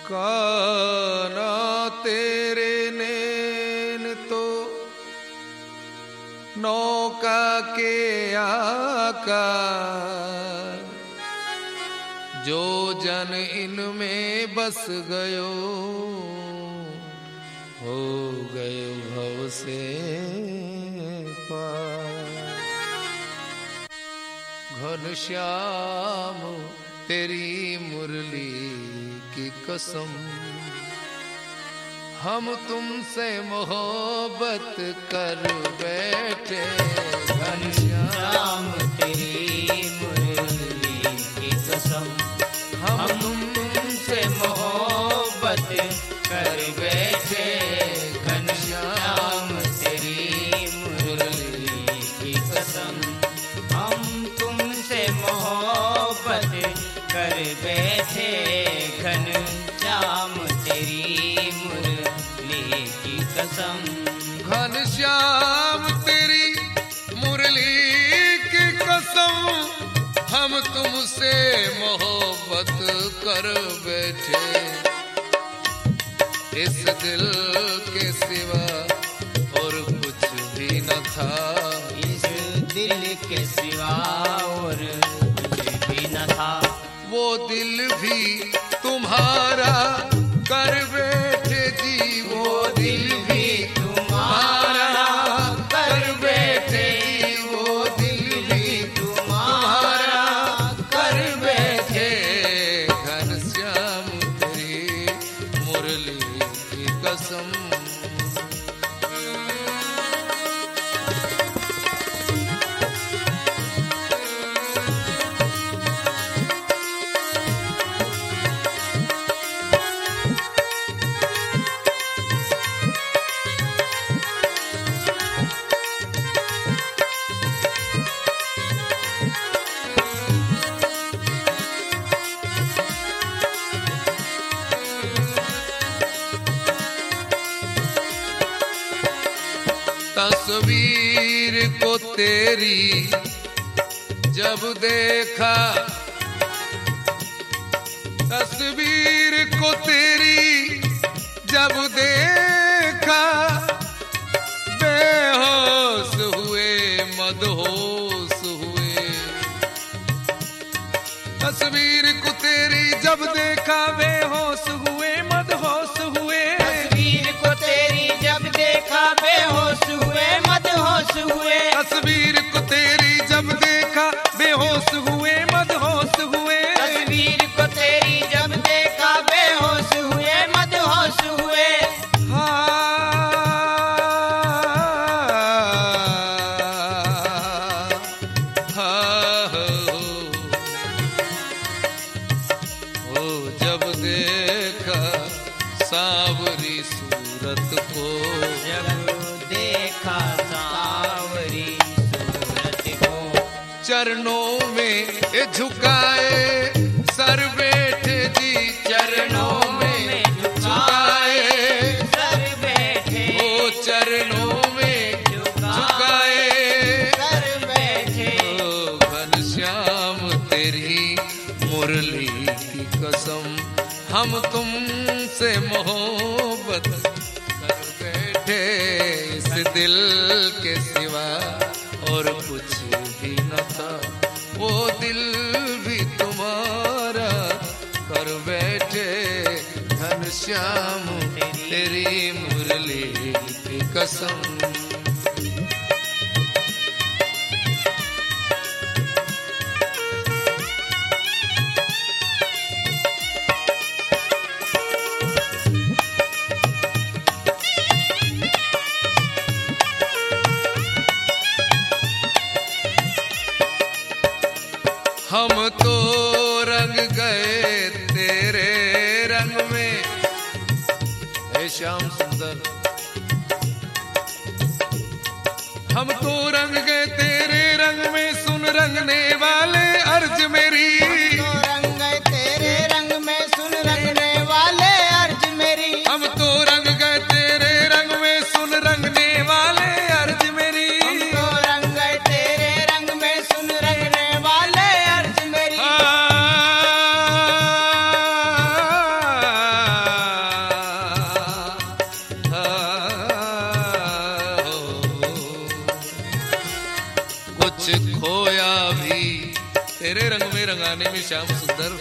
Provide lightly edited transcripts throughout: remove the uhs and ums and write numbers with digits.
काना तेरे नैन तो नौका के आकार, जो जन इनमें बस गयो हो गए भव से पार। घनश्याम तेरी मुरली की कसम, हम तुमसे मोहब्बत कर बैठे। घनश्याम तेरी मुरली की कसम, हम तुमसे मोहब्बत कर बैठे। घनश्याम तेरी मुरली की कसम, हम तुमसे मोहब्बत कर बैठे। घनश्याम तेरी मुरली की कसम, घनश्याम तेरी मुरली की कसम, हम तुमसे मोहब्बत कर बैठे। इस दिल के सिवा और कुछ भी न था, इस दिल के सिवा और कुछ भी न था। वो दिल भी तुम्हारा कर बैठे जी, वो दिल भी तुम्हारा कर बैठे जी, वो दिल भी तुम्हारा कर बैठे। घनश्याम तेरी मुरली की कसम। तस्वीर को तेरी जब देखा, तस्वीर को तेरी जब देखा, बेहोश हुए मदहोश हुए। तस्वीर को तेरी जब देखा, बेहोश हुए मदहोश हुए। तस्वीर को तेरी जब देखा, बेहोश हुए मदहोश हुए। तस्वीर को तेरी जब देखा, बेहोश हुए मदहोश हुए। तस्वीर को तेरी जब देखा, बेहोश हुए मदहोश हुए। ओ जब देखा सांवरी सूरत को, जब देखा सांवरी सूरत को, चरणों में झुकाए सर बैठे जी, चरणों में झुकाए सर बैठे। ओ चरणों में झुकाए सर बैठे। ओ घनश्याम तेरी मुरली की कसम, हम तुमसे मोहब्बत कर बैठे। इस दिल के सिवा और कुछ भी न था, वो दिल भी तुम्हारा कर बैठे। घनश्याम तेरी मुरली की कसम। हम तो रंग गए तेरे रंग में, हे श्याम सुंदर। हम तो रंग गए तेरे रंग में, सुन रंगने वाले अर्ज मेरी। तो रंग गए तेरे रंग में, सुन रंगने वाले अर्ज मेरी। हम तो रंग गए तेरे रंग में, सुन रंगने वाले अर्ज मेरी। हम तो रंग गए तेरे रंग में, सुन रंगने वाले अर्ज मेरी। खोया भी तेरे रंग में रंगाने में श्याम सुंदर।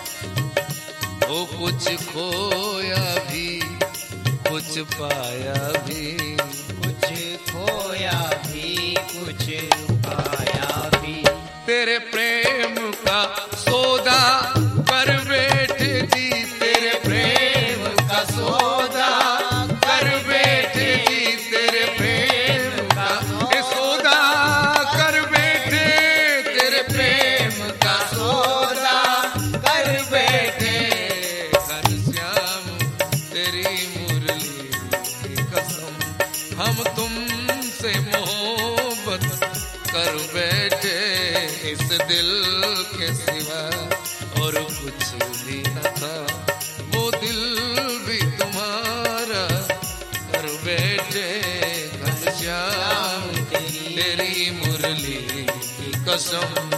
ओ कुछ खोया भी कुछ पाया भी, कुछ खोया भी कुछ पाया भी। तेरे प्रेम का सौदा कर बैठे जी, तेरे प्रेम का सौदा कर बैठे जी, तेरे प्रेम का सौदा कर बैठे, तेरे प्रेम का सौदा कर बैठे। घनश्याम तेरी मुरली की कसम, हम तुमसे मोहब्बत कर बैठे, इस दिल के सिवा और कुछ भी न था, वो दिल भी तुम्हारा कर बैठे। घनश्याम तेरी मुरली की कसम।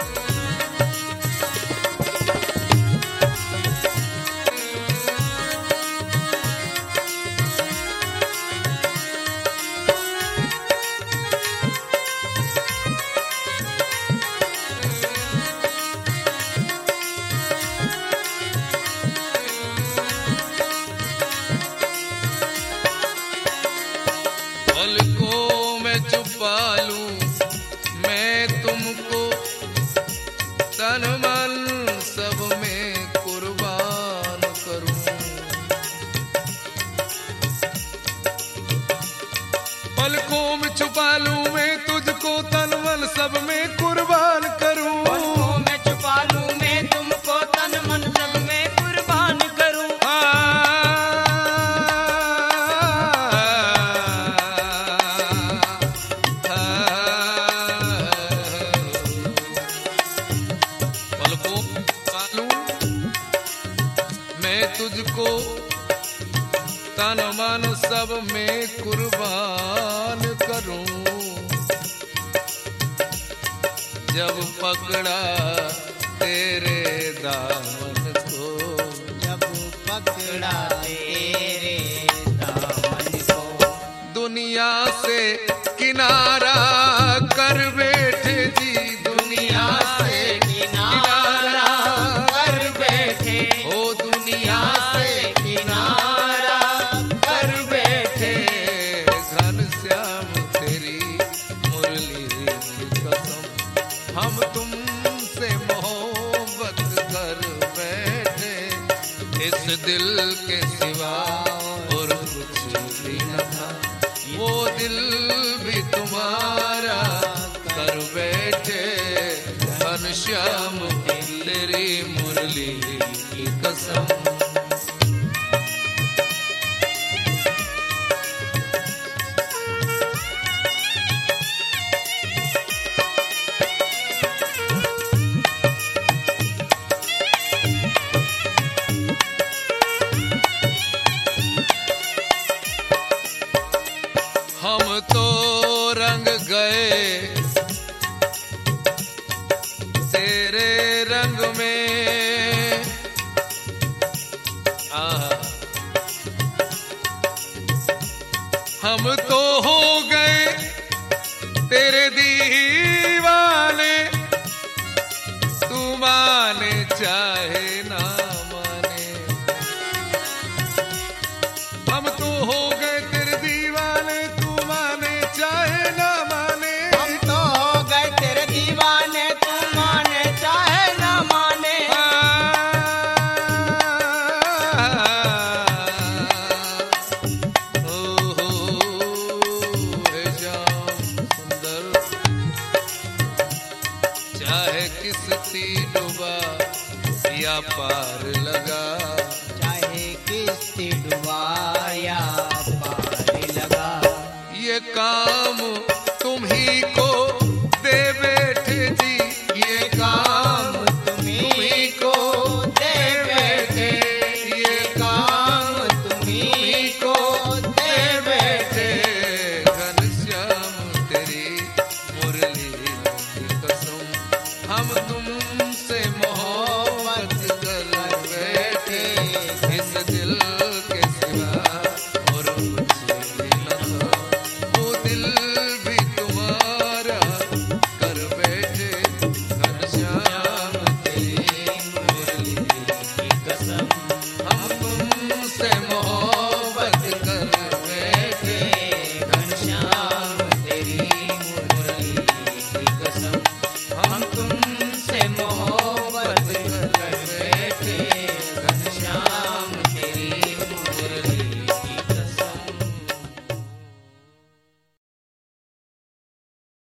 पलकों में छुपा लूं मैं तुमको, तन मन सब में कुर्बान करूं। पलकों में छुपा लूं मैं तुझको, तन मन सब में कुर्बान करूं। पलकों में छुपा लूं मैं तुमको, तन मन सब में कुर्बान करूं। तुझको तन मन सब में कुर्बान करूं। जब पकड़ा तेरे दामन को, जब पकड़ा तेरे दामन को, दुनिया से किनारा कर बैठे जी, दुनिया से किनारा कर बैठे, ओ दुनिया से किनारा कर बैठे। घनश्याम तेरी मुरली की कसम, हम तुमसे मोहब्बत कर बैठे, इस दिल के सिवा और कुछ भी न था, वो दिल भी तुम्हारा कर बैठे। घनश्याम तेरी मुरली की कसम। हम तो रंग गए तेरे रंग में, हम तो हो गए तेरे दीवाने, तू माने चाहे ना माने। हम तो हो गए तेरे दीवाने, तू माने चाहे ना माने। हम तो हो गए तेरे दीवाने, तू माने चाहे ना माने। चाहे किस्ती डूबा या पार लगा, चाहे किस्ती डूबा या पार लगा, ये काम